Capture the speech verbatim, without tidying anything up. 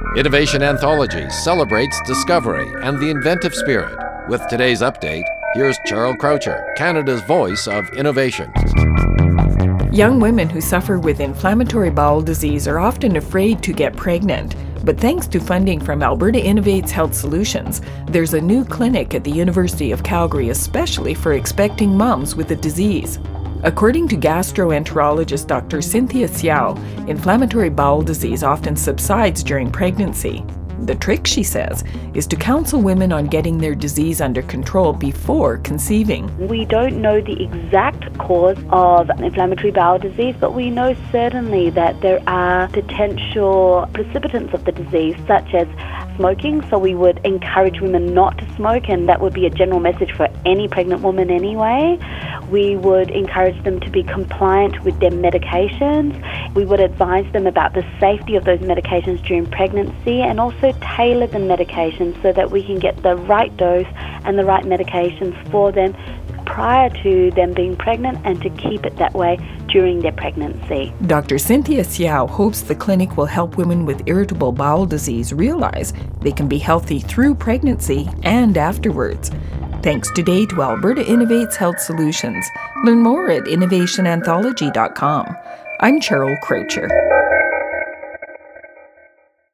Innovation Anthology celebrates discovery and the inventive spirit. With today's update, here's Cheryl Croucher, Canada's voice of innovation. Young women who suffer with inflammatory bowel disease are often afraid to get pregnant. But thanks to funding from Alberta Innovates Health Solutions, there's a new clinic at the University of Calgary especially for expecting moms with the disease. According to gastroenterologist Doctor Cynthia Hsiao, inflammatory bowel disease often subsides during pregnancy. The trick, she says, is to counsel women on getting their disease under control before conceiving. We don't know the exact cause of inflammatory bowel disease, but we know certainly that there are potential precipitants of the disease, such as smoking. So we would encourage women not to smoke, and that would be a general message for any pregnant woman anyway. We would encourage them to be compliant with their medications. We would advise them about the safety of those medications during pregnancy, and also tailor the medications so that we can get the right dose and the right medications for them prior to them being pregnant, and to keep it that way during their pregnancy. Doctor Cynthia Hsiao hopes the clinic will help women with irritable bowel disease realize they can be healthy through pregnancy and afterwards. Thanks today to Alberta Innovates Health Solutions. Learn more at innovation anthology dot com. I'm Cheryl Croucher.